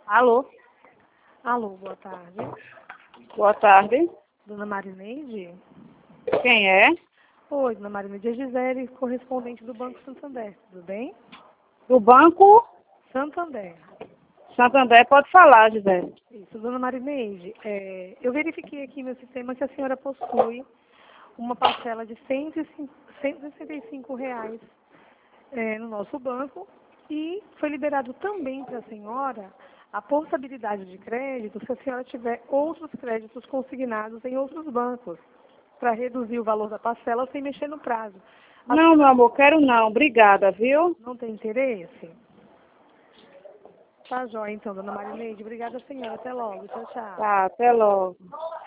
Alô? Alô, boa tarde. Boa tarde. Dona Marineide? Quem é? Oi, Dona Marineide, é Gisele, correspondente do Banco Santander, tudo bem? Do Banco Santander. Santander, pode falar, Gisele. Isso, Dona Marineide, eu verifiquei aqui no sistema que a senhora possui uma parcela de R$ 165 no nosso banco e foi liberado também para a senhora a possibilidade de crédito se a senhora tiver outros créditos consignados em outros bancos, para reduzir o valor da parcela sem mexer no prazo. Não, meu amor, quero não. Obrigada, viu? Não tem interesse? Tá jóia, então, Dona Marineide. Obrigada, senhora. Até logo. Tchau, tchau. Tá, até logo.